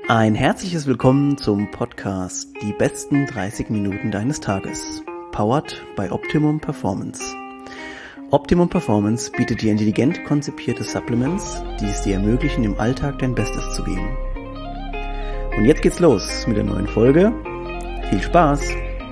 Ein herzliches Willkommen zum Podcast Die besten 30 Minuten deines Tages. Powered by Optimum Performance. Optimum Performance bietet dir intelligent konzipierte Supplements, die es dir ermöglichen, im Alltag dein Bestes zu geben. Und jetzt geht's los mit der neuen Folge. Viel Spaß!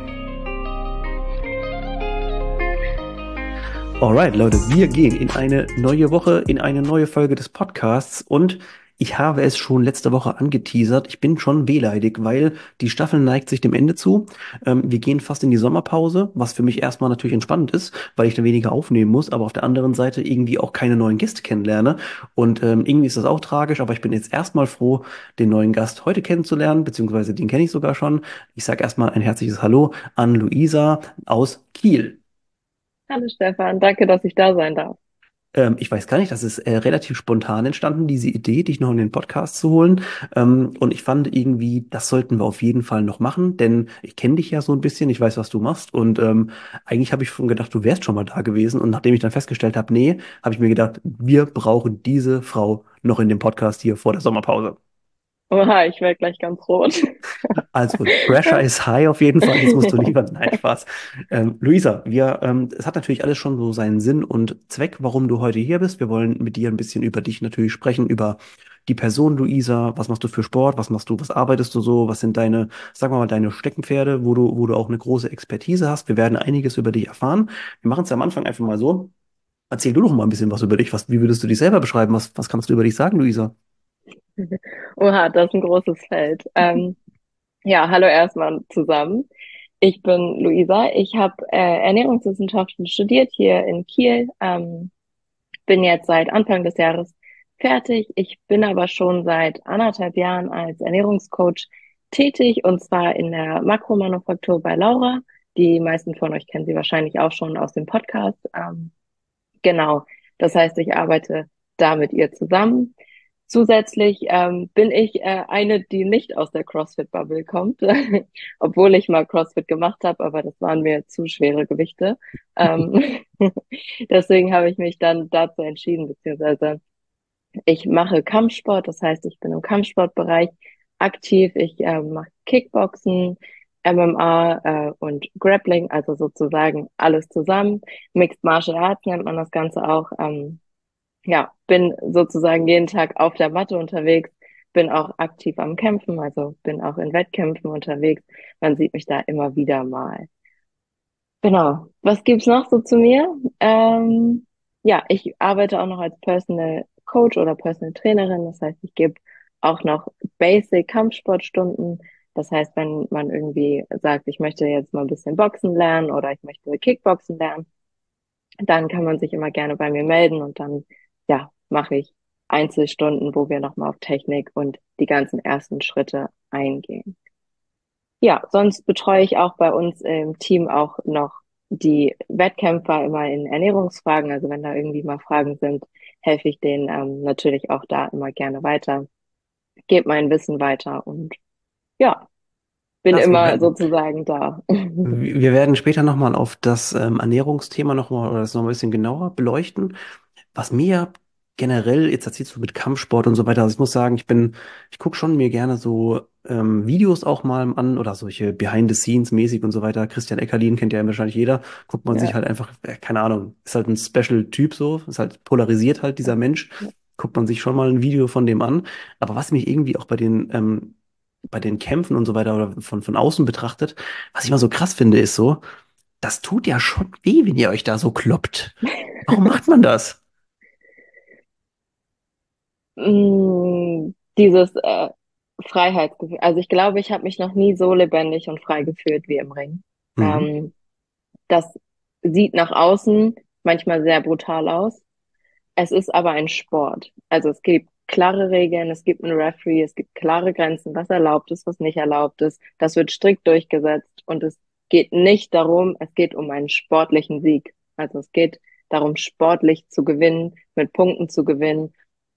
Alright, Leute, wir gehen in eine neue Woche, in eine neue Folge des Podcasts und ich habe es schon letzte Woche angeteasert. Ich bin schon wehleidig, weil die Staffel neigt sich dem Ende zu. Wir gehen fast in die Sommerpause, was für mich erstmal natürlich entspannend ist, weil ich dann weniger aufnehmen muss, aber auf der anderen Seite irgendwie auch keine neuen Gäste kennenlerne. Und irgendwie ist das auch tragisch, aber ich bin jetzt erstmal froh, den neuen Gast heute kennenzulernen, beziehungsweise den kenne ich sogar schon. Ich sage erstmal ein herzliches Hallo an Luisa aus Kiel. Hallo Stefan, danke, dass ich da sein darf. Ich weiß gar nicht, das ist relativ spontan entstanden, diese Idee, dich noch in den Podcast zu holen. Und ich fand irgendwie, das sollten wir auf jeden Fall noch machen, denn ich kenne dich ja so ein bisschen, ich weiß, was du machst. Und eigentlich habe ich schon gedacht, du wärst schon mal da gewesen. Und nachdem ich dann festgestellt habe, nee, habe ich mir gedacht, wir brauchen diese Frau noch in dem Podcast hier vor der Sommerpause. Oha, ich werde gleich ganz rot. Also, Pressure is high auf jeden Fall. Jetzt musst du lieber. Nein, Spaß. Luisa, es hat natürlich alles schon so seinen Sinn und Zweck, warum du heute hier bist. Wir wollen mit dir ein bisschen über dich natürlich sprechen, über die Person Luisa. Was machst du für Sport? Was machst du? Was arbeitest du so? Was sind deine, sagen wir mal, deine Steckenpferde, wo du auch eine große Expertise hast? Wir werden einiges über dich erfahren. Wir machen es am Anfang einfach mal so. Erzähl du doch mal ein bisschen was über dich. Wie würdest du dich selber beschreiben? Was kannst du über dich sagen, Luisa? Oha, das ist ein großes Feld. Ja, hallo erstmal zusammen. Ich bin Luisa. Ich habe Ernährungswissenschaften studiert hier in Kiel. Bin jetzt seit Anfang des Jahres fertig. Ich bin aber schon seit 1,5 Jahren als Ernährungscoach tätig, und zwar in der Makromanufaktur bei Laura. Die meisten von euch kennen sie wahrscheinlich auch schon aus dem Podcast. Genau. Das heißt, ich arbeite da mit ihr zusammen. Zusätzlich bin ich eine, die nicht aus der CrossFit-Bubble kommt, obwohl ich mal CrossFit gemacht habe, aber das waren mir zu schwere Gewichte. Ähm, Deswegen habe ich mich dann dazu entschieden, beziehungsweise ich mache Kampfsport, das heißt, ich bin im Kampfsportbereich aktiv. Ich mache Kickboxen, MMA und Grappling, also sozusagen alles zusammen. Mixed Martial Arts nennt man das Ganze auch. Ja, bin sozusagen jeden Tag auf der Matte unterwegs, bin auch aktiv am Kämpfen, also bin auch in Wettkämpfen unterwegs. Man sieht mich da immer wieder mal. Genau. Was gibt's noch so zu mir? Ja, ich arbeite auch noch als Personal Coach oder Personal Trainerin. Das heißt, ich gebe auch noch Basic Kampfsportstunden. Das heißt, wenn man irgendwie sagt, ich möchte jetzt mal ein bisschen Boxen lernen oder ich möchte Kickboxen lernen, dann kann man sich immer gerne bei mir melden, und dann, ja, mache ich Einzelstunden, wo wir nochmal auf Technik und die ganzen ersten Schritte eingehen. Ja, sonst betreue ich auch bei uns im Team auch noch die Wettkämpfer immer in Ernährungsfragen. Also wenn da irgendwie mal Fragen sind, helfe ich denen natürlich auch da immer gerne weiter, gebe mein Wissen weiter und ja, bin Klasse, immer sozusagen da. wir werden später nochmal auf das Ernährungsthema nochmal oder das noch ein bisschen genauer beleuchten. Was mir generell, jetzt erzählst du mit Kampfsport und so weiter, also ich muss sagen, ich gucke schon mir gerne so Videos auch mal an oder solche Behind-the-Scenes-mäßig und so weiter. Christian Eckerlin kennt ja wahrscheinlich jeder. Guckt man sich Ja. halt einfach, keine Ahnung, ist halt ein Special-Typ so, ist halt polarisiert halt dieser Mensch. Guckt man sich schon mal ein Video von dem an. Aber was mich irgendwie auch bei den Kämpfen und so weiter oder von außen betrachtet, was ich mal so krass finde, ist so, das tut ja schon weh, wenn ihr euch da so kloppt. Warum macht man das? Dieses Freiheitsgefühl. Also ich glaube, ich habe mich noch nie so lebendig und frei gefühlt wie im Ring. Mhm. Ähm, Das sieht nach außen manchmal sehr brutal aus. Es ist aber ein Sport. Also es gibt klare Regeln, es gibt einen Referee, es gibt klare Grenzen, was erlaubt ist, was nicht erlaubt ist. Das wird strikt durchgesetzt, und es geht nicht darum, es geht um einen sportlichen Sieg. Also es geht darum, sportlich zu gewinnen, mit Punkten zu gewinnen.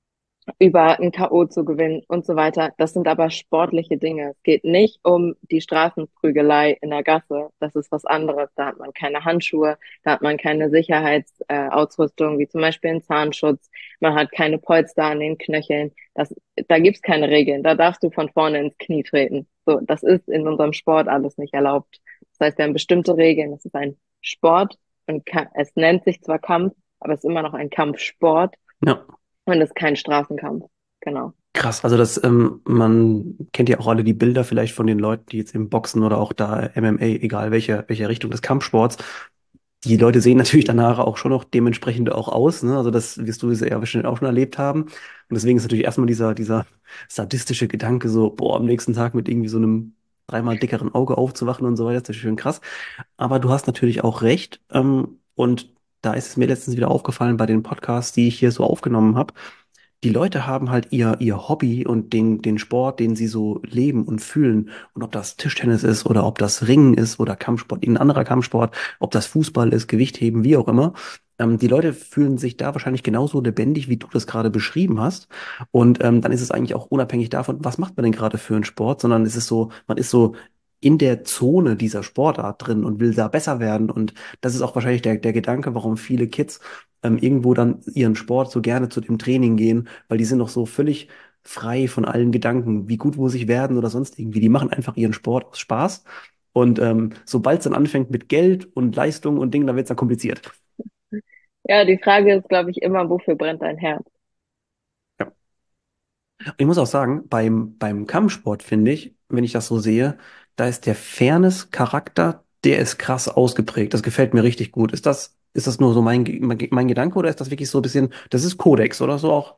über ein K.O. zu gewinnen und so weiter. Das sind aber sportliche Dinge. Es geht nicht um die Straßenprügelei in der Gasse. Das ist was anderes. Da hat man keine Handschuhe, da hat man keine Sicherheitsausrüstung, wie zum Beispiel einen Zahnschutz. Man hat keine Polster an den Knöcheln. Da gibt's keine Regeln. Da darfst du von vorne ins Knie treten. So, das ist in unserem Sport alles nicht erlaubt. Das heißt, wir haben bestimmte Regeln. Es ist ein Sport und es nennt sich zwar Kampf, aber es ist immer noch ein Kampfsport. Ja. Und es ist kein Straßenkampf. Genau. Krass, also man kennt ja auch alle die Bilder vielleicht von den Leuten, die jetzt im Boxen oder auch da MMA, egal welche Richtung des Kampfsports, die Leute sehen natürlich danach auch schon noch dementsprechend auch aus, ne? Also das wirst du ja wahrscheinlich auch schon erlebt haben. Und deswegen ist natürlich erstmal dieser sadistische Gedanke so, boah, am nächsten Tag mit irgendwie so einem dreimal dickeren Auge aufzuwachen und so weiter, das ist schön krass. Aber du hast natürlich auch recht. Und da ist es mir letztens wieder aufgefallen bei den Podcasts, die ich hier so aufgenommen habe. Die Leute haben halt ihr Hobby und den Sport, den sie so leben und fühlen. Und ob das Tischtennis ist oder ob das Ringen ist oder Kampfsport, ein anderer Kampfsport, ob das Fußball ist, Gewichtheben, wie auch immer. Die Leute fühlen sich da wahrscheinlich genauso lebendig, wie du das gerade beschrieben hast. Und dann ist es eigentlich auch unabhängig davon, was macht man denn gerade für einen Sport, sondern es ist so, man ist so in der Zone dieser Sportart drin und will da besser werden. Und das ist auch wahrscheinlich der Gedanke, warum viele Kids irgendwo dann ihren Sport so gerne zu dem Training gehen, weil die sind noch so völlig frei von allen Gedanken, wie gut muss ich werden oder sonst irgendwie. Die machen einfach ihren Sport aus Spaß. Und sobald es dann anfängt mit Geld und Leistung und Dingen, dann wird es dann kompliziert. Ja, die Frage ist, glaube ich, immer, wofür brennt dein Herz? Ja. Ich muss auch sagen, beim Kampfsport finde ich, wenn ich das so sehe, da ist der Fairness-Charakter, der ist krass ausgeprägt. Das gefällt mir richtig gut. Ist das nur so mein Gedanke oder ist das wirklich so ein bisschen, das ist Kodex oder so auch?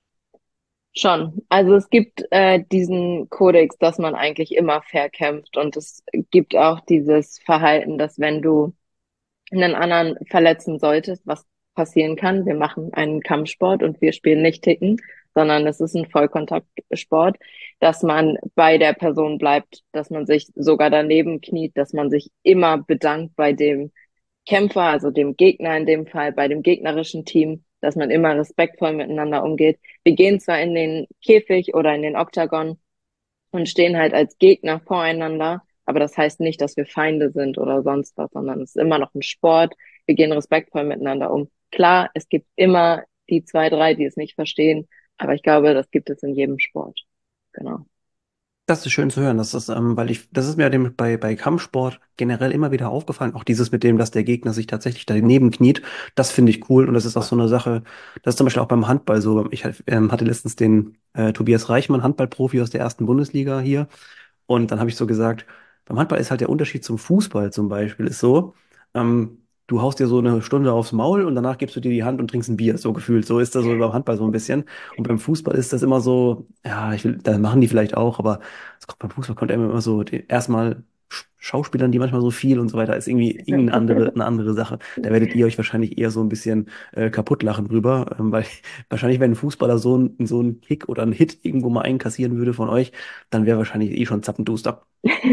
Schon. Also es gibt diesen Kodex, dass man eigentlich immer fair kämpft und es gibt auch dieses Verhalten, dass wenn du einen anderen verletzen solltest, was passieren kann, wir machen einen Kampfsport und wir spielen nicht Ticken, sondern es ist ein Vollkontaktsport, dass man bei der Person bleibt, dass man sich sogar daneben kniet, dass man sich immer bedankt bei dem Kämpfer, also dem Gegner in dem Fall, bei dem gegnerischen Team, dass man immer respektvoll miteinander umgeht. Wir gehen zwar in den Käfig oder in den Oktagon und stehen halt als Gegner voreinander, aber das heißt nicht, dass wir Feinde sind oder sonst was, sondern es ist immer noch ein Sport. Wir gehen respektvoll miteinander um. Klar, es gibt immer die zwei, drei, die es nicht verstehen, aber ich glaube, das gibt es in jedem Sport. Genau. Das ist schön zu hören. Das ist mir bei Kampfsport generell immer wieder aufgefallen. Auch dieses mit dem, dass der Gegner sich tatsächlich daneben kniet. Das finde ich cool. Und das ist auch so eine Sache. Das ist zum Beispiel auch beim Handball so. Ich hatte letztens den Tobias Reichmann, Handballprofi aus der ersten Bundesliga hier. Und dann habe ich so gesagt, beim Handball ist halt der Unterschied zum Fußball zum Beispiel ist so, du haust dir so eine Stunde aufs Maul und danach gibst du dir die Hand und trinkst ein Bier, so gefühlt. So ist das so beim Handball so ein bisschen. Und beim Fußball ist das immer so, ja, das machen die vielleicht auch, aber beim Fußball kommt immer so erstmal Schauspielern, die manchmal so viel und so weiter, ist irgendwie eine andere Sache. Da werdet ihr euch wahrscheinlich eher so ein bisschen kaputt lachen drüber, weil wahrscheinlich, wenn ein Fußballer so einen Kick oder einen Hit irgendwo mal einkassieren würde von euch, dann wäre wahrscheinlich eh schon zappenduster.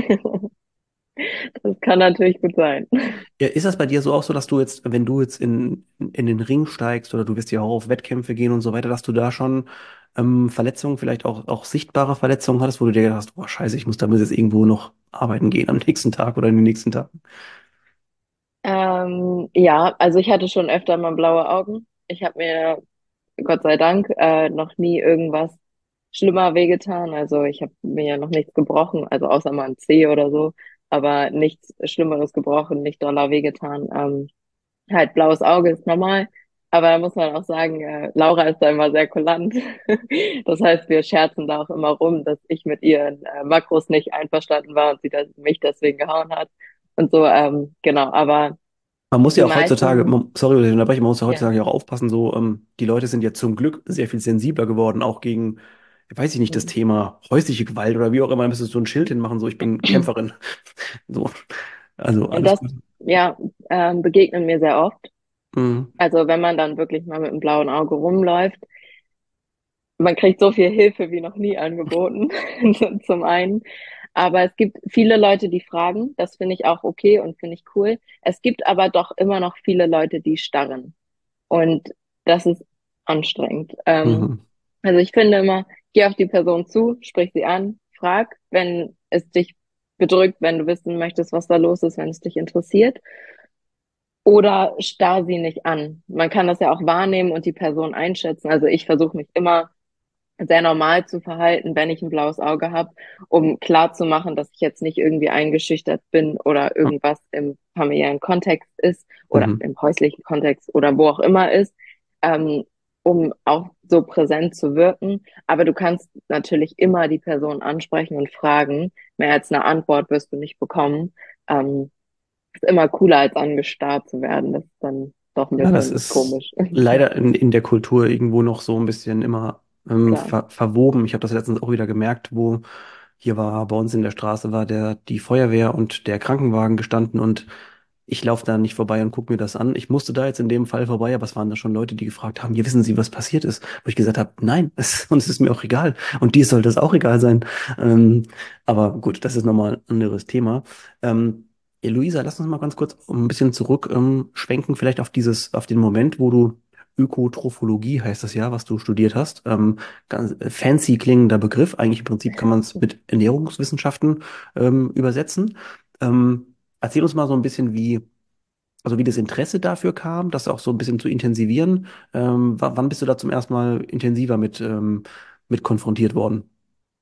Das kann natürlich gut sein. Ja, ist das bei dir so auch so, dass du jetzt, wenn du jetzt in den Ring steigst oder du wirst ja auch auf Wettkämpfe gehen und so weiter, dass du da schon Verletzungen, vielleicht auch sichtbare Verletzungen hattest, wo du dir gedacht hast, boah, scheiße, ich muss damit jetzt irgendwo noch arbeiten gehen am nächsten Tag oder in den nächsten Tagen? Ja, also ich hatte schon öfter mal blaue Augen. Ich habe mir, Gott sei Dank, noch nie irgendwas schlimmer wehgetan. Also ich habe mir ja noch nichts gebrochen, also außer mal ein Zeh oder so, aber nichts Schlimmeres gebrochen, nicht doller wehgetan. Halt blaues Auge ist normal, aber da muss man auch sagen, Laura ist da immer sehr kulant. Das heißt, wir scherzen da auch immer rum, dass ich mit ihren Makros nicht einverstanden war und sie mich deswegen gehauen hat und so. Genau, aber Man muss die ja auch heutzutage, meisten, sorry, dass ich unterbreche, man muss ja ja. heutzutage auch aufpassen, so, die Leute sind ja zum Glück sehr viel sensibler geworden, auch gegen, weiß ich nicht, das Thema häusliche Gewalt oder wie auch immer, da müsstest du so ein Schild hinmachen, so, ich bin Kämpferin. So, also alles Das, gut. ja, begegnet mir sehr oft. Mhm. Also wenn man dann wirklich mal mit einem blauen Auge rumläuft, man kriegt so viel Hilfe wie noch nie angeboten, zum einen. Aber es gibt viele Leute, die fragen. Das finde ich auch okay und finde ich cool. Es gibt aber doch immer noch viele Leute, die starren. Und das ist anstrengend. Mhm. Also ich finde immer, geh auf die Person zu, sprich sie an, frag, wenn es dich bedrückt, wenn du wissen möchtest, was da los ist, wenn es dich interessiert. Oder starr sie nicht an. Man kann das ja auch wahrnehmen und die Person einschätzen. Also ich versuche mich immer sehr normal zu verhalten, wenn ich ein blaues Auge habe, um klar zu machen, dass ich jetzt nicht irgendwie eingeschüchtert bin oder irgendwas im familiären Kontext ist oder Mhm. im häuslichen Kontext oder wo auch immer ist, ähm, um auch so präsent zu wirken. Aber du kannst natürlich immer die Person ansprechen und fragen. Mehr als eine Antwort wirst du nicht bekommen. Ähm, Ist immer cooler, als angestarrt zu werden. Das ist dann doch ein Ja, das bisschen ist komisch. leider in der Kultur irgendwo noch so ein bisschen immer Klar. verwoben. Ich habe das letztens auch wieder gemerkt, wo hier war bei uns in der Straße war die Feuerwehr und der Krankenwagen gestanden und ich laufe da nicht vorbei und gucke mir das an. Ich musste da jetzt in dem Fall vorbei, aber es waren da schon Leute, die gefragt haben, hier wissen Sie, was passiert ist? Wo ich gesagt habe, nein, und es ist mir auch egal. Und dir sollte es auch egal sein. Ähm, aber gut, das ist nochmal ein anderes Thema. Ja, Luisa, lass uns mal ganz kurz ein bisschen zurück schwenken, vielleicht auf auf den Moment, wo du Ökotrophologie heißt das ja, was du studiert hast. Ganz fancy klingender Begriff. Eigentlich im Prinzip kann man es mit Ernährungswissenschaften übersetzen. Erzähl uns mal so ein bisschen, also wie das Interesse dafür kam, das auch so ein bisschen zu intensivieren. Wann bist du da zum ersten Mal intensiver mit konfrontiert worden?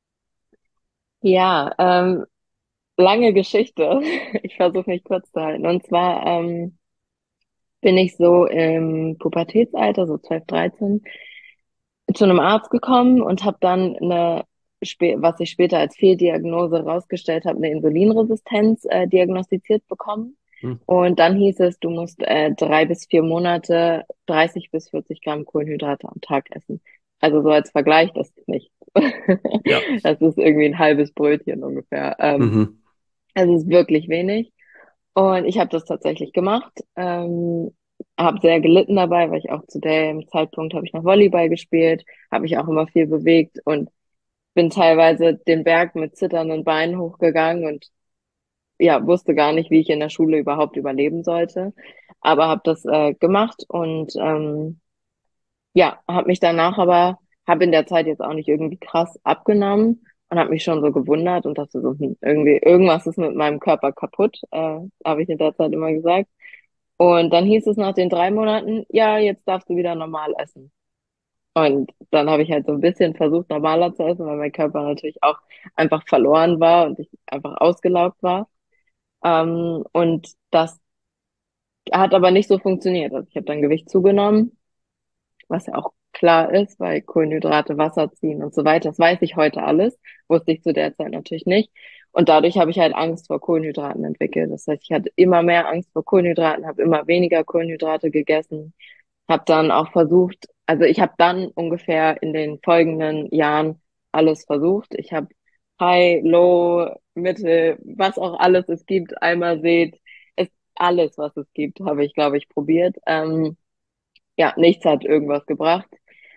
Ja, lange Geschichte. Ich versuche mich kurz zu halten. Und zwar bin ich so im Pubertätsalter, so 12, 13, zu einem Arzt gekommen und habe dann was ich später als Fehldiagnose rausgestellt habe, eine Insulinresistenz diagnostiziert bekommen. Hm. Und dann hieß es, du musst 3 bis 4 Monate 30 bis 40 Gramm Kohlenhydrate am Tag essen. Also so als Vergleich, das ist nichts. Ja. Das ist irgendwie ein halbes Brötchen ungefähr. Mhm. Also es ist wirklich wenig. Und ich habe das tatsächlich gemacht. Habe sehr gelitten dabei, weil ich auch zu dem Zeitpunkt habe ich noch Volleyball gespielt, habe mich auch immer viel bewegt und bin teilweise den Berg mit zitternden Beinen hochgegangen und ja, wusste gar nicht, wie ich in der Schule überhaupt überleben sollte. Aber habe das gemacht und ja, habe mich danach aber, habe in der Zeit jetzt auch nicht irgendwie krass abgenommen und habe mich schon so gewundert und dachte so, irgendwie, irgendwas ist mit meinem Körper kaputt, habe ich in der Zeit immer gesagt. Und dann hieß es nach den 3 Monaten, ja, jetzt darfst du wieder normal essen. Und dann habe ich halt so ein bisschen versucht, normaler zu essen, weil mein Körper natürlich auch einfach verloren war und ich einfach ausgelaugt war. Und das hat aber nicht so funktioniert. Also ich habe dann Gewicht zugenommen, was ja auch klar ist, weil Kohlenhydrate Wasser ziehen und so weiter. Das weiß ich heute alles, wusste ich zu der Zeit natürlich nicht. Und dadurch habe ich halt Angst vor Kohlenhydraten entwickelt. Das heißt, ich hatte immer mehr Angst vor Kohlenhydraten, habe immer weniger Kohlenhydrate gegessen, habe dann auch versucht, also ich habe dann ungefähr in den folgenden Jahren alles versucht. Ich habe High, Low, Mitte, was auch alles es gibt, einmal seht, ist alles, was es gibt, habe ich, glaube ich, probiert. Ja, nichts hat irgendwas gebracht.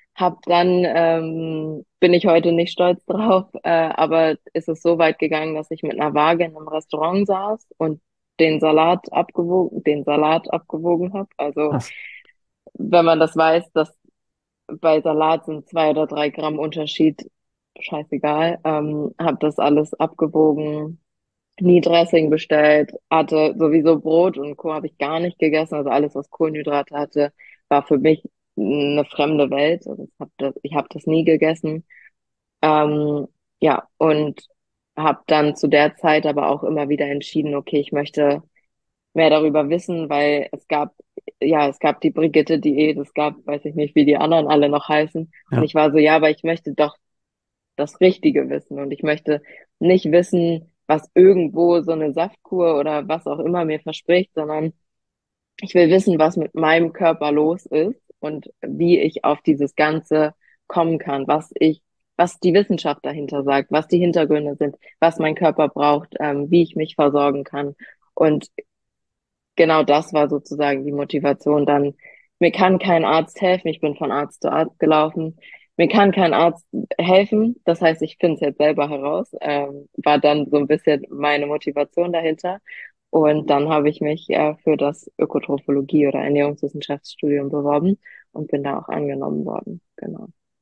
Bin ich heute nicht stolz drauf, aber ist es so weit gegangen, dass ich mit einer Waage in einem Restaurant saß und den Salat abgewogen habe. Also Krass. wenn man das weiß, dass bei Salat sind 2 oder 3 Gramm Unterschied, scheißegal. Habe das alles abgewogen, nie Dressing bestellt, hatte sowieso Brot und Co. habe ich gar nicht gegessen. Also alles, was Kohlenhydrate hatte, war für mich eine fremde Welt. Also ich habe das nie gegessen. Ähm, ja, und habe dann zu der Zeit aber auch immer wieder entschieden, okay, ich möchte mehr darüber wissen, weil es gab die Brigitte-Diät, es gab, weiß ich nicht, wie die anderen alle noch heißen. Und Ja. ich war so, ja, aber ich möchte doch das Richtige wissen und ich möchte nicht wissen, was irgendwo so eine Saftkur oder was auch immer mir verspricht, sondern ich will wissen, was mit meinem Körper los ist und wie ich auf dieses Ganze kommen kann, was die Wissenschaft dahinter sagt, was die Hintergründe sind, was mein Körper braucht, wie ich mich versorgen kann. Und genau das war sozusagen die Motivation. Dann, mir kann kein Arzt helfen. Ich bin von Arzt zu Arzt gelaufen. Mir kann kein Arzt helfen. Das heißt, ich finde es jetzt selber heraus. War dann so ein bisschen meine Motivation dahinter. Und dann habe ich mich für das Ökotrophologie oder Ernährungswissenschaftsstudium beworben und bin da auch angenommen worden. Genau.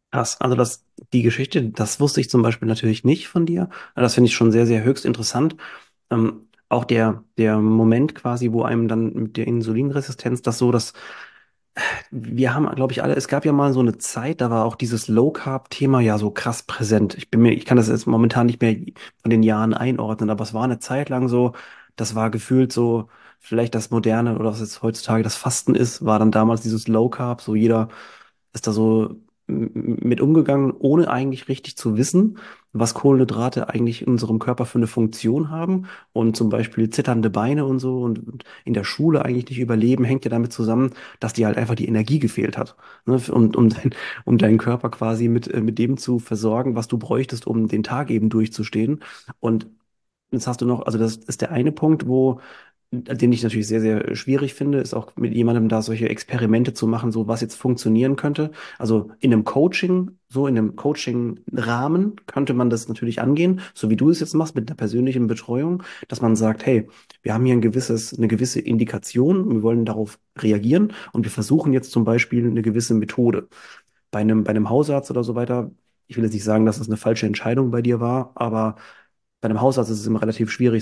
Krass. Also die Geschichte, das wusste ich zum Beispiel natürlich nicht von dir. Das finde ich schon sehr, sehr höchst interessant. Auch der Moment quasi, wo einem dann mit der Insulinresistenz das so, dass wir haben, glaube ich, alle, es gab ja mal so eine Zeit, da war auch dieses Low-Carb-Thema ja so krass präsent. Ich kann das jetzt momentan nicht mehr von den Jahren einordnen, aber es war eine Zeit lang so, das war gefühlt so, vielleicht das Moderne oder was jetzt heutzutage das Fasten ist, war dann damals dieses Low-Carb, so jeder ist da so mit umgegangen, ohne eigentlich richtig zu wissen, was Kohlenhydrate eigentlich in unserem Körper für eine Funktion haben. Und zum Beispiel zitternde Beine und so und in der Schule eigentlich nicht überleben, hängt ja damit zusammen, dass dir halt einfach die Energie gefehlt hat. Ne? Um deinen Körper quasi mit dem zu versorgen, was du bräuchtest, um den Tag eben durchzustehen. Und jetzt hast du noch, also das ist der eine Punkt, den ich natürlich sehr, sehr schwierig finde, ist auch mit jemandem da solche Experimente zu machen, so was jetzt funktionieren könnte. Also in einem Coaching, so in einem Coaching-Rahmen könnte man das natürlich angehen, so wie du es jetzt machst mit einer persönlichen Betreuung, dass man sagt, hey, wir haben hier eine gewisse Indikation, wir wollen darauf reagieren und wir versuchen jetzt zum Beispiel eine gewisse Methode. Bei einem Hausarzt oder so weiter, ich will jetzt nicht sagen, dass es eine falsche Entscheidung bei dir war, aber bei einem Hausarzt ist es immer relativ schwierig,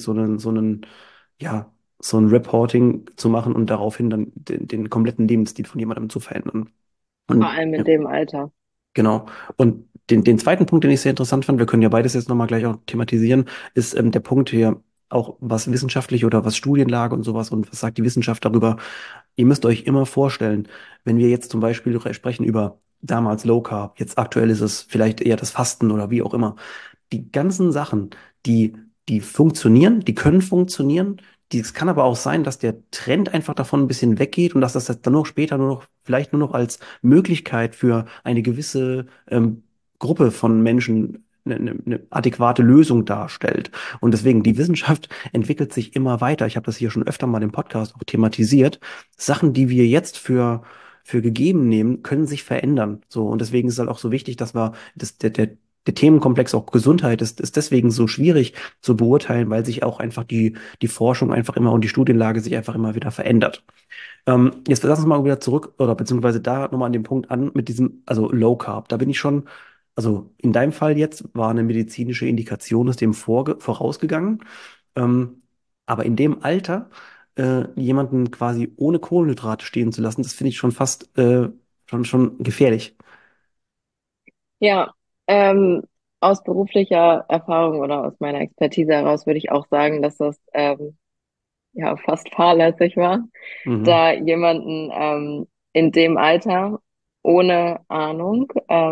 ja, so ein Reporting zu machen und daraufhin dann den kompletten Lebensstil von jemandem zu verändern. Vor Und allem in ja, dem Alter. genau. Und den zweiten Punkt, den ich sehr interessant fand, wir können ja beides jetzt nochmal gleich auch thematisieren, ist der Punkt hier, auch was wissenschaftlich oder was Studienlage und sowas und was sagt die Wissenschaft darüber. Ihr müsst euch immer vorstellen, wenn wir jetzt zum Beispiel sprechen über damals Low Carb, jetzt aktuell ist es vielleicht eher das Fasten oder wie auch immer, die ganzen Sachen, die, die funktionieren, die können funktionieren. Es kann aber auch sein, dass der Trend einfach davon ein bisschen weggeht und dass das dann noch später vielleicht nur noch als Möglichkeit für eine gewisse Gruppe von Menschen eine adäquate Lösung darstellt. Und deswegen, die Wissenschaft entwickelt sich immer weiter. Ich habe das hier schon öfter mal im Podcast auch thematisiert. Sachen, die wir jetzt für gegeben nehmen, können sich verändern. So, und deswegen ist es halt auch so wichtig, dass wir der Themenkomplex auch Gesundheit ist deswegen so schwierig zu beurteilen, weil sich auch einfach die Forschung einfach immer und die Studienlage sich einfach immer wieder verändert. Jetzt lass uns mal wieder zurück oder beziehungsweise da nochmal an dem Punkt an mit diesem, also Low Carb. Da bin ich schon, also in deinem Fall jetzt war eine medizinische Indikation ist dem vorausgegangen. Ähm, aber in dem Alter jemanden quasi ohne Kohlenhydrate stehen zu lassen, das finde ich schon fast schon gefährlich. Ja, ähm, aus beruflicher Erfahrung oder aus meiner Expertise heraus würde ich auch sagen, dass das ja fast fahrlässig war, Mhm. da jemanden in dem Alter ohne Ahnung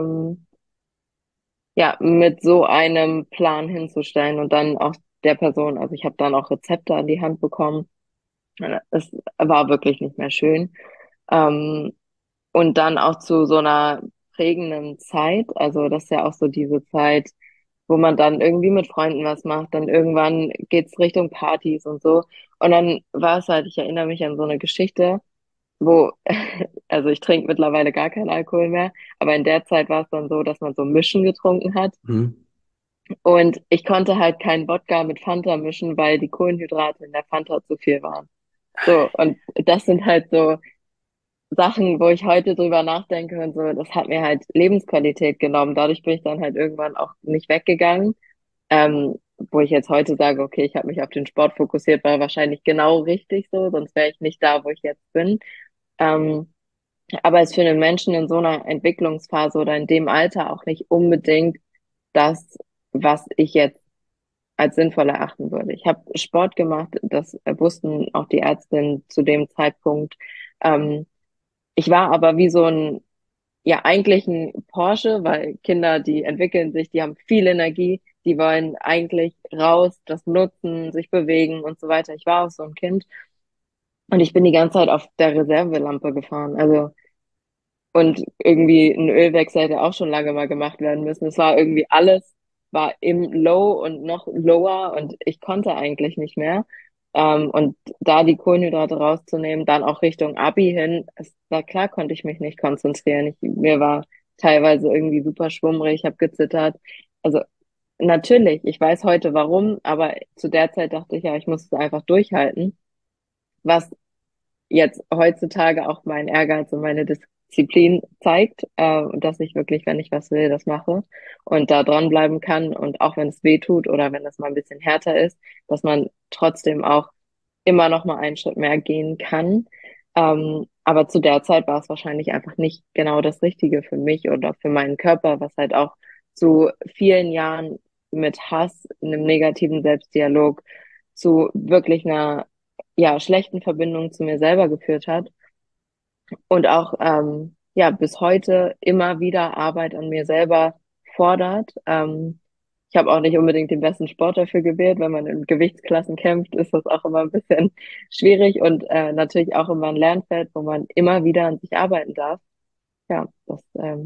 ja mit so einem Plan hinzustellen und dann auch der Person, also ich habe dann auch Rezepte an die Hand bekommen. Es war wirklich nicht mehr schön. Ähm, und dann auch zu so einer prägenden Zeit, also das ist ja auch so diese Zeit, wo man dann irgendwie mit Freunden was macht, dann irgendwann geht's Richtung Partys und so. Und dann war es halt, ich erinnere mich an so eine Geschichte, wo, also ich trinke mittlerweile gar keinen Alkohol mehr, aber in der Zeit war es dann so, dass man so Mischen getrunken hat. Mhm. Und ich konnte halt keinen Wodka mit Fanta mischen, weil die Kohlenhydrate in der Fanta zu viel waren. So, und das sind halt so Sachen, wo ich heute drüber nachdenke und so, das hat mir halt Lebensqualität genommen. Dadurch bin ich dann halt irgendwann auch nicht weggegangen. Wo ich jetzt heute sage, okay, ich habe mich auf den Sport fokussiert, war wahrscheinlich genau richtig so, sonst wäre ich nicht da, wo ich jetzt bin. Ähm, aber es ist für einen Menschen in so einer Entwicklungsphase oder in dem Alter auch nicht unbedingt das, was ich jetzt als sinnvoll erachten würde. Ich habe Sport gemacht, das wussten auch die Ärztinnen zu dem Zeitpunkt. Ähm, ich war aber wie so ein, ja, eigentlich ein Porsche, weil Kinder, die entwickeln sich, die haben viel Energie, die wollen eigentlich raus, das nutzen, sich bewegen und so weiter. Ich war auch so ein Kind und ich bin die ganze Zeit auf der Reservelampe gefahren. Also, und irgendwie ein Ölwechsel hätte auch schon lange mal gemacht werden müssen. Es war irgendwie alles, war im Low und noch lower und ich konnte eigentlich nicht mehr. Und da die Kohlenhydrate rauszunehmen, dann auch Richtung Abi hin, es war klar, konnte ich mich nicht konzentrieren. Mir war teilweise irgendwie super schwummrig, ich habe gezittert. Also natürlich, ich weiß heute warum, aber zu der Zeit dachte ich ja, ich muss es einfach durchhalten. Was jetzt heutzutage auch mein Ehrgeiz und meine Disziplin zeigt, dass ich wirklich, wenn ich was will, das mache und da dranbleiben kann und auch wenn es weh tut oder wenn es mal ein bisschen härter ist, dass man trotzdem auch immer noch mal einen Schritt mehr gehen kann. Aber zu der Zeit war es wahrscheinlich einfach nicht genau das Richtige für mich oder für meinen Körper, was halt auch zu vielen Jahren mit Hass, einem negativen Selbstdialog, zu wirklich einer, ja, schlechten Verbindung zu mir selber geführt hat und auch, ja, bis heute immer wieder Arbeit an mir selber fordert. Ich habe auch nicht unbedingt den besten Sport dafür gewählt. Wenn man in Gewichtsklassen kämpft, ist das auch immer ein bisschen schwierig und natürlich auch immer ein Lernfeld, wo man immer wieder an sich arbeiten darf. Ja, das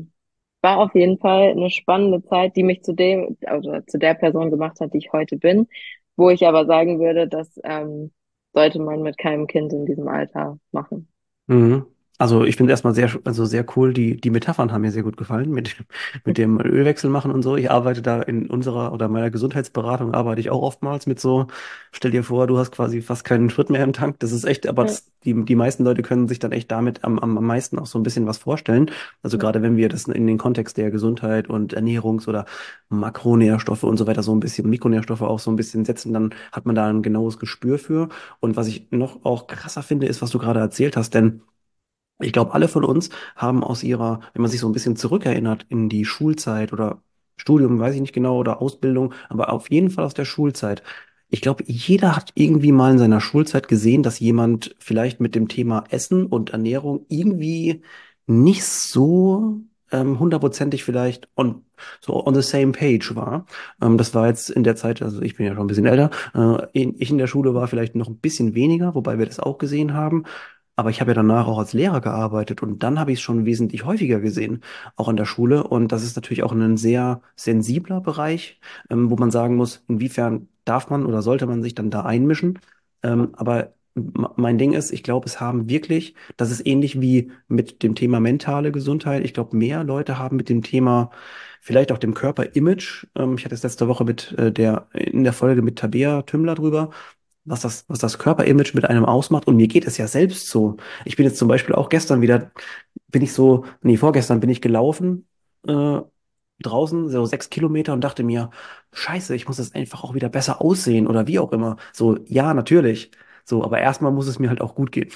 war auf jeden Fall eine spannende Zeit, die mich zu dem, also zu der Person gemacht hat, die ich heute bin, wo ich aber sagen würde, das sollte man mit keinem Kind in diesem Alter machen. Mhm. Also ich finde erstmal also sehr cool, die Metaphern haben mir sehr gut gefallen mit dem Ölwechsel machen und so. Ich arbeite da in unserer oder meiner Gesundheitsberatung arbeite ich auch oftmals mit so, stell dir vor, du hast quasi fast keinen Sprit mehr im Tank. Das ist echt, aber Ja, die meisten Leute können sich dann echt damit am meisten auch so ein bisschen was vorstellen. Also ja, gerade wenn wir das in den Kontext der Gesundheit und Ernährungs- oder Makronährstoffe und so weiter so ein bisschen, Mikronährstoffe auch so ein bisschen setzen, dann hat man da ein genaues Gespür für. Und was ich noch auch krasser finde, ist, was du gerade erzählt hast, denn ich glaube, alle von uns haben aus ihrer, wenn man sich so ein bisschen zurückerinnert in die Schulzeit oder Studium, weiß ich nicht genau, oder Ausbildung, aber auf jeden Fall aus der Schulzeit. Ich glaube, jeder hat irgendwie mal in seiner Schulzeit gesehen, dass jemand vielleicht mit dem Thema Essen und Ernährung irgendwie nicht so hundertprozentig vielleicht so on the same page war. Das war jetzt in der Zeit, also ich bin ja schon ein bisschen älter, ich in der Schule war vielleicht noch ein bisschen weniger, wobei wir das auch gesehen haben. Aber ich habe ja danach auch als Lehrer gearbeitet und dann habe ich es schon wesentlich häufiger gesehen, auch an der Schule. Und das ist natürlich auch ein sehr sensibler Bereich, wo man sagen muss, inwiefern darf man oder sollte man sich dann da einmischen. Aber mein Ding ist, ich glaube, es haben wirklich, das ist ähnlich wie mit dem Thema mentale Gesundheit. Ich glaube, mehr Leute haben mit dem Thema, vielleicht auch dem Körperimage. Ich hatte es letzte Woche in der Folge mit Tabea Tümmler drüber, was das Körperimage mit einem ausmacht. Und mir geht es ja selbst so. Ich bin jetzt zum Beispiel auch gestern wieder, vorgestern bin ich gelaufen, äh, draußen, so 6 Kilometer und dachte mir, Scheiße, ich muss jetzt einfach auch wieder besser aussehen oder wie auch immer. So, ja, natürlich. So, aber erstmal muss es mir halt auch gut gehen.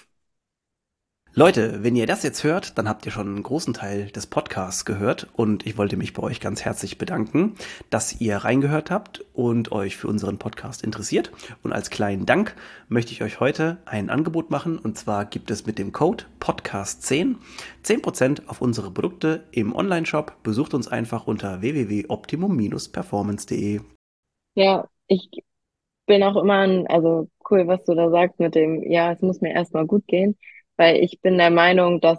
Leute, wenn ihr das jetzt hört, dann habt ihr schon einen großen Teil des Podcasts gehört und ich wollte mich bei euch ganz herzlich bedanken, dass ihr reingehört habt und euch für unseren Podcast interessiert. Und als kleinen Dank möchte ich euch heute ein Angebot machen und zwar gibt es mit dem Code Podcast10 10% auf unsere Produkte im Onlineshop. Besucht uns einfach unter www.optimum-performance.de. ja, ich bin auch immer also cool, was du da sagst mit dem, ja, es muss mir erstmal gut gehen, weil ich bin der Meinung, dass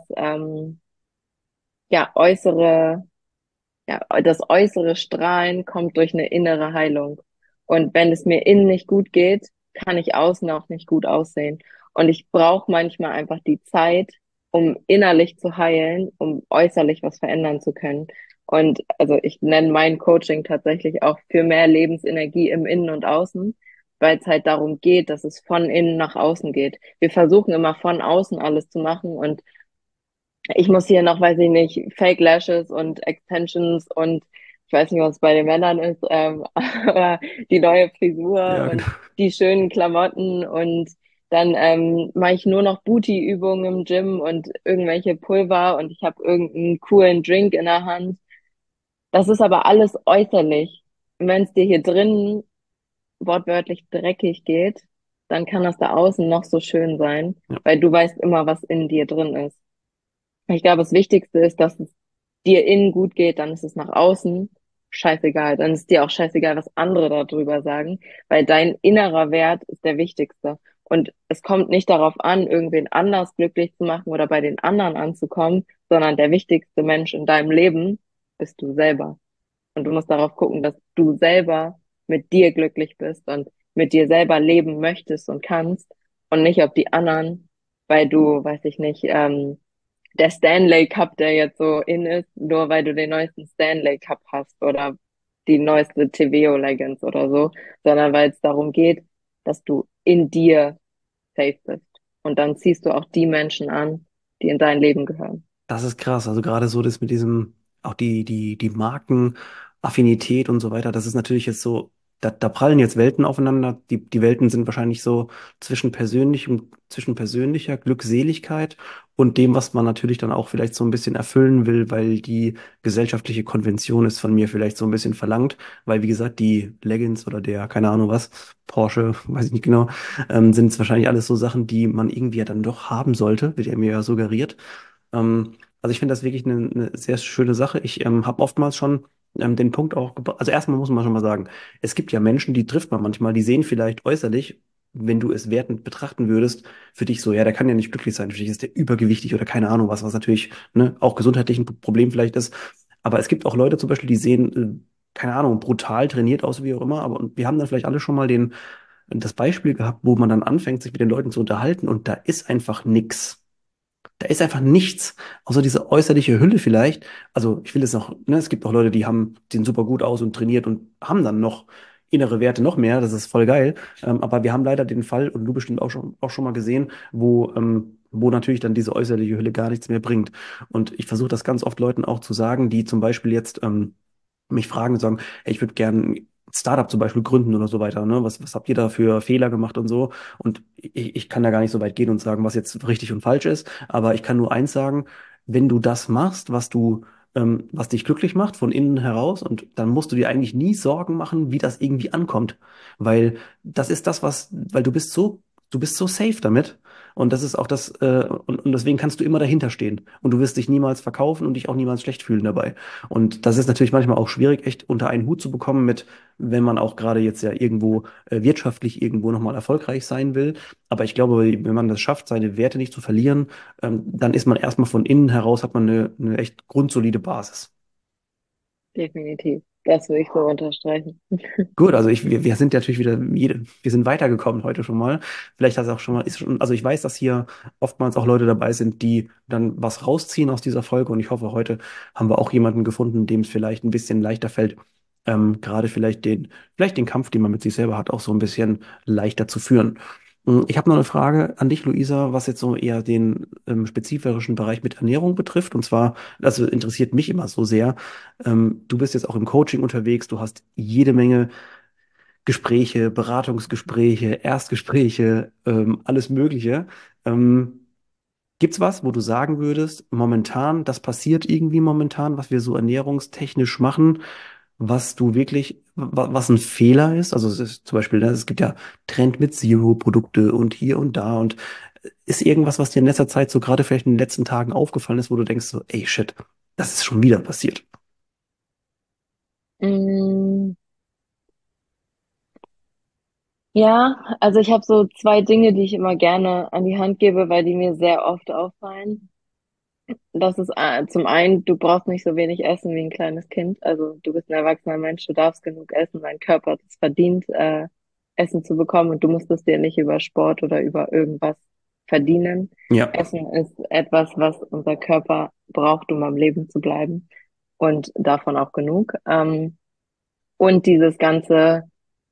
ja ja, das äußere Strahlen kommt durch eine innere Heilung. Und wenn es mir innen nicht gut geht, kann ich außen auch nicht gut aussehen. Und ich brauche manchmal einfach die Zeit, um innerlich zu heilen, um äußerlich was verändern zu können. Und also ich nenne mein Coaching tatsächlich auch für mehr Lebensenergie im Innen und Außen, weil es halt darum geht, dass es von innen nach außen geht. Wir versuchen immer von außen alles zu machen und ich muss hier noch, weiß ich nicht, Fake Lashes und Extensions und ich weiß nicht, was bei den Männern ist, aber die neue Frisur Ja, genau. und die schönen Klamotten und dann mache ich nur noch Booty-Übungen im Gym und irgendwelche Pulver und ich habe irgendeinen coolen Drink in der Hand. Das ist aber alles äußerlich. Und wenn es dir hier drinnen wortwörtlich dreckig geht, dann kann das da außen noch so schön sein, Ja. weil du weißt immer, was in dir drin ist. Ich glaube, das Wichtigste ist, dass es dir innen gut geht, dann ist es nach außen scheißegal. Dann ist dir auch scheißegal, was andere darüber sagen, weil dein innerer Wert ist der wichtigste. Und es kommt nicht darauf an, irgendwen anders glücklich zu machen oder bei den anderen anzukommen, sondern der wichtigste Mensch in deinem Leben bist du selber. Und du musst darauf gucken, dass du selber mit dir glücklich bist und mit dir selber leben möchtest und kannst und nicht auf die anderen, weil du, weiß ich nicht, der Stanley Cup, der jetzt so in ist, nur weil du den neuesten Stanley Cup hast oder die neueste TVO Leggings oder so, sondern weil es darum geht, dass du in dir safe bist. Und dann ziehst du auch die Menschen an, die in dein Leben gehören. Das ist krass. Also gerade so das mit diesem, auch die Markenaffinität und so weiter, das ist natürlich jetzt so, da prallen jetzt Welten aufeinander. Die Welten sind wahrscheinlich so zwischen persönlicher Glückseligkeit und dem, was man natürlich dann auch vielleicht so ein bisschen erfüllen will, weil die gesellschaftliche Konvention es von mir vielleicht so ein bisschen verlangt. Weil, wie gesagt, die Leggings oder der, keine Ahnung was, Porsche, weiß ich nicht genau, sind es wahrscheinlich alles so Sachen, die man irgendwie ja dann doch haben sollte, wird ja mir ja suggeriert. Also ich finde das wirklich eine sehr schöne Sache. Ich habe oftmals schon den Punkt auch, also erstmal muss man schon mal sagen, es gibt ja Menschen, die trifft man manchmal, die sehen vielleicht äußerlich, wenn du es wertend betrachten würdest, für dich so, ja, der kann ja nicht glücklich sein, für dich ist der übergewichtig oder keine Ahnung was, was natürlich ne, auch gesundheitlich ein Problem vielleicht ist. Aber es gibt auch Leute zum Beispiel, die sehen, keine Ahnung, brutal trainiert aus, wie auch immer, aber und wir haben dann vielleicht alle schon mal das Beispiel gehabt, wo man dann anfängt, sich mit den Leuten zu unterhalten und da ist einfach nix. Da ist einfach nichts, außer diese äußerliche Hülle vielleicht. Also ich will es noch, ne, es gibt auch Leute, sehen super gut aus und trainiert und haben dann noch innere Werte noch mehr. Das ist voll geil. Aber wir haben leider den Fall, und du bestimmt auch schon mal gesehen, wo natürlich dann diese äußerliche Hülle gar nichts mehr bringt. Und ich versuche das ganz oft Leuten auch zu sagen, die zum Beispiel jetzt mich fragen und sagen, hey, ich würde gerne ein Startup zum Beispiel gründen oder so weiter. Ne? Was habt ihr da für Fehler gemacht und so? Und ich kann da gar nicht so weit gehen und sagen, was jetzt richtig und falsch ist. Aber ich kann nur eins sagen, wenn du das machst, was dich glücklich macht von innen heraus, und dann musst du dir eigentlich nie Sorgen machen, wie das irgendwie ankommt. Weil das ist weil du bist so safe damit. Und das ist auch und deswegen kannst du immer dahinter stehen. Und du wirst dich niemals verkaufen und dich auch niemals schlecht fühlen dabei. Und das ist natürlich manchmal auch schwierig, echt unter einen Hut zu bekommen wenn man auch gerade jetzt ja irgendwo wirtschaftlich irgendwo nochmal erfolgreich sein will. Aber ich glaube, wenn man das schafft, seine Werte nicht zu verlieren, dann ist man erstmal von innen heraus, hat man eine echt grundsolide Basis. Definitiv. Das würde ich so unterstreichen. Gut, also wir sind ja natürlich wir sind weitergekommen heute schon mal. Vielleicht hat es auch schon mal, also ich weiß, dass hier oftmals auch Leute dabei sind, die dann was rausziehen aus dieser Folge und ich hoffe, heute haben wir auch jemanden gefunden, dem es vielleicht ein bisschen leichter fällt, gerade vielleicht den Kampf, den man mit sich selber hat, auch so ein bisschen leichter zu führen. Ich habe noch eine Frage an dich, Luisa, was jetzt so eher den spezifischen Bereich mit Ernährung betrifft. Und zwar, also interessiert mich immer so sehr. Du bist jetzt auch im Coaching unterwegs, du hast jede Menge Gespräche, Beratungsgespräche, Erstgespräche, alles Mögliche. Gibt's was, wo du sagen würdest, momentan, das passiert irgendwie momentan, was wir so ernährungstechnisch machen, was ein Fehler ist? Also es ist zum Beispiel, ne, es gibt ja Trend mit Zero-Produkte und hier und da und ist irgendwas, was dir in letzter Zeit so gerade vielleicht in den letzten Tagen aufgefallen ist, wo du denkst so, ey, shit, das ist schon wieder passiert. Mm, ja, also ich habe so zwei Dinge, die ich immer gerne an die Hand gebe, weil die mir sehr oft auffallen. Das ist zum einen, du brauchst nicht so wenig essen wie ein kleines Kind. Also du bist ein erwachsener Mensch, du darfst genug essen, dein Körper hat es verdient, Essen zu bekommen und du musst es dir nicht über Sport oder über irgendwas verdienen. Ja, Essen ist etwas, was unser Körper braucht, um am Leben zu bleiben und davon auch genug. Und dieses ganze,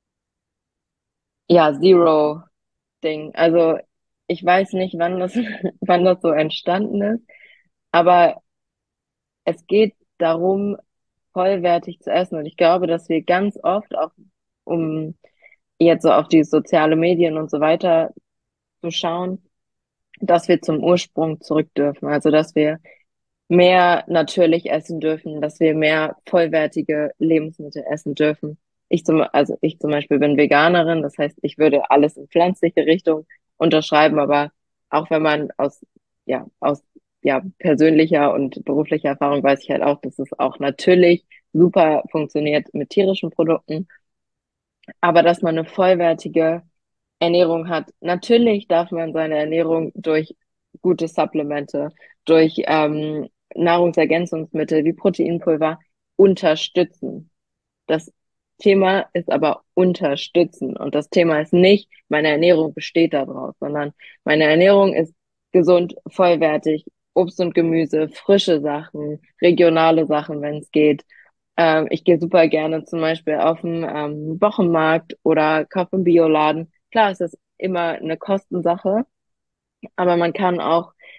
ja, Zero-Ding. Also ich weiß nicht, wann das, wann das so entstanden ist, aber es geht darum, vollwertig zu essen. Und ich glaube, dass wir ganz oft auch, um jetzt so auf die soziale Medien und so weiter zu schauen, dass wir zum Ursprung zurück dürfen. Also, dass wir mehr natürlich essen dürfen, dass wir mehr vollwertige Lebensmittel essen dürfen. Also ich zum Beispiel bin Veganerin, das heißt, ich würde alles in pflanzliche Richtung unterschreiben, aber auch wenn man aus ja, persönlicher und beruflicher Erfahrung weiß ich halt auch, dass es auch natürlich super funktioniert mit tierischen Produkten, aber dass man eine vollwertige Ernährung hat. Natürlich darf man seine Ernährung durch gute Supplemente, durch Nahrungsergänzungsmittel wie Proteinpulver unterstützen. Das Thema ist aber unterstützen. Und das Thema ist nicht, meine Ernährung besteht daraus, sondern meine Ernährung ist gesund, vollwertig, Obst und Gemüse, frische Sachen, regionale Sachen, wenn es geht. Ich gehe super gerne zum Beispiel auf den Wochenmarkt oder kaufe im Bioladen. Klar, es ist immer eine Kostensache, aber man kann auch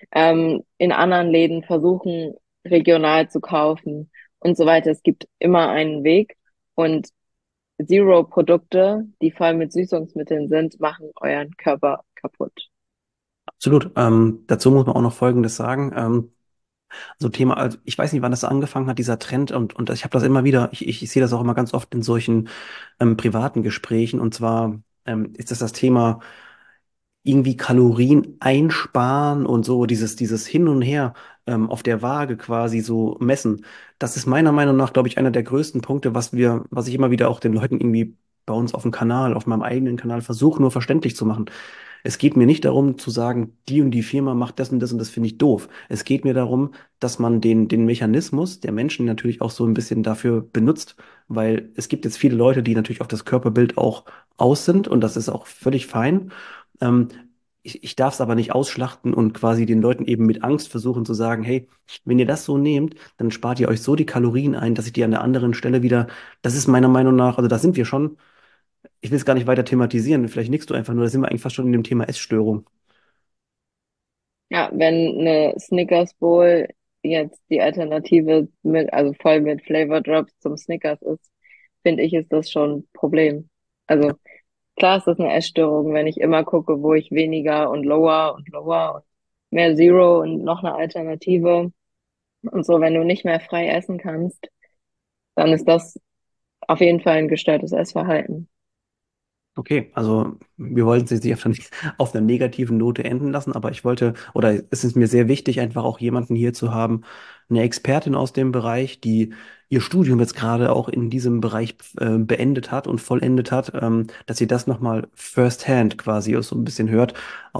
in anderen Läden versuchen, regional zu kaufen und so weiter. Es gibt immer einen Weg und Zero-Produkte, die voll mit Süßungsmitteln sind, machen euren Körper kaputt. Absolut. Dazu muss man auch noch Folgendes sagen. So Thema, also ich weiß nicht, wann das angefangen hat, dieser Trend, und ich habe das immer wieder, ich sehe das auch immer ganz oft in solchen privaten Gesprächen, und zwar ist das Thema irgendwie Kalorien einsparen und so, dieses Hin und Her auf der Waage quasi so messen. Das ist meiner Meinung nach, glaube ich, einer der größten Punkte, was ich immer wieder auch den Leuten irgendwie bei uns auf dem Kanal, auf meinem eigenen Kanal versuche, nur verständlich zu machen. Es geht mir nicht darum zu sagen, die und die Firma macht das und das und das finde ich doof. Es geht mir darum, dass man den Mechanismus der Menschen natürlich auch so ein bisschen dafür benutzt, weil es gibt jetzt viele Leute, die natürlich auf das Körperbild auch aus sind, und das ist auch völlig fein. Ähm, ich darf es aber nicht ausschlachten und quasi den Leuten eben mit Angst versuchen zu sagen, hey, wenn ihr das so nehmt, dann spart ihr euch so die Kalorien ein, dass ich die an der anderen Stelle wieder, das ist meiner Meinung nach, also da sind wir schon, ich will es gar nicht weiter thematisieren, vielleicht nickst du einfach nur, da sind wir eigentlich fast schon in dem Thema Essstörung. Ja, wenn eine Snickers Bowl jetzt die Alternative mit, also voll mit Flavor Drops zum Snickers ist, finde ich, ist das schon ein Problem. Also klar ist das eine Essstörung, wenn ich immer gucke, wo ich weniger und lower und mehr Zero und noch eine Alternative und so, wenn du nicht mehr frei essen kannst, dann ist das auf jeden Fall ein gestörtes Essverhalten. Okay, also wir wollten es jetzt nicht auf einer negativen Note enden lassen, aber ich wollte, oder es ist mir sehr wichtig, einfach auch jemanden hier zu haben, eine Expertin aus dem Bereich, die ihr Studium jetzt gerade auch in diesem Bereich beendet hat und vollendet hat, dass sie das nochmal firsthand quasi so ein bisschen hört,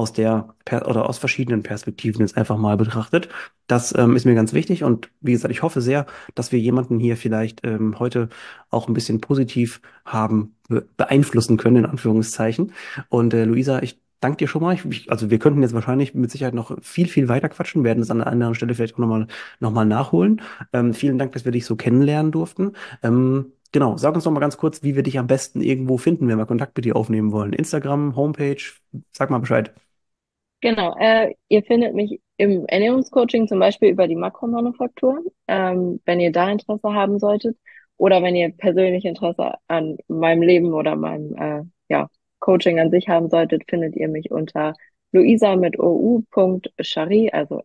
oder aus verschiedenen Perspektiven jetzt einfach mal betrachtet. Das ist mir ganz wichtig, und wie gesagt, ich hoffe sehr, dass wir jemanden hier vielleicht heute auch ein bisschen positiv haben beeinflussen können, in Anführungszeichen. Und Luisa, ich danke dir schon mal. Also wir könnten jetzt wahrscheinlich mit Sicherheit noch viel weiter quatschen, werden es an einer anderen Stelle vielleicht auch noch mal nachholen. Vielen Dank, dass wir dich so kennenlernen durften. Genau, sag uns noch mal ganz kurz, wie wir dich am besten irgendwo finden, wenn wir Kontakt mit dir aufnehmen wollen. Instagram, Homepage, sag mal Bescheid. Genau, ihr findet mich im Ernährungscoaching zum Beispiel über die Makromanufaktur, wenn ihr da Interesse haben solltet oder wenn ihr persönlich Interesse an meinem Leben oder meinem ja, Coaching an sich haben solltet, findet ihr mich unter Luisa mit ou.shari, also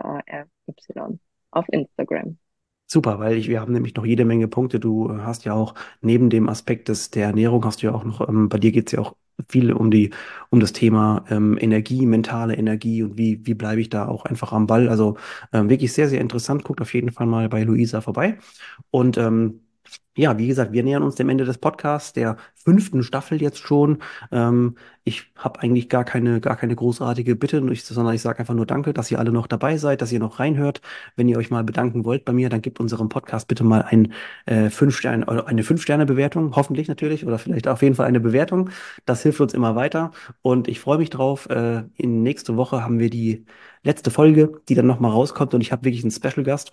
Shary, auf Instagram. Super, weil wir haben nämlich noch jede Menge Punkte. Du hast ja auch neben dem Aspekt der Ernährung hast du ja auch noch, bei dir geht es ja auch viel um das Thema Energie, mentale Energie, und wie bleibe ich da auch einfach am Ball. Also wirklich sehr interessant. Guckt auf jeden Fall mal bei Luisa vorbei. Und ja, wie gesagt, wir nähern uns dem Ende des Podcasts, der 5. Staffel jetzt schon. Ich habe eigentlich gar keine großartige Bitte, sondern ich sage einfach nur Danke, dass ihr alle noch dabei seid, dass ihr noch reinhört. Wenn ihr euch mal bedanken wollt bei mir, dann gebt unserem Podcast bitte mal eine 5-Sterne-Bewertung, hoffentlich natürlich, oder vielleicht auf jeden Fall eine Bewertung. Das hilft uns immer weiter, und ich freue mich drauf. In nächste Woche haben wir die letzte Folge, die dann nochmal rauskommt, und ich habe wirklich einen Special-Gast.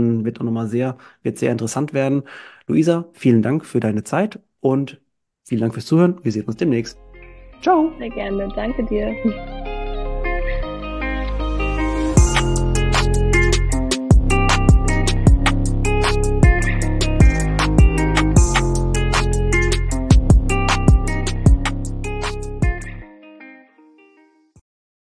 Wird sehr interessant werden. Luisa, vielen Dank für deine Zeit und vielen Dank fürs Zuhören. Wir sehen uns demnächst. Ciao! Sehr gerne, danke dir.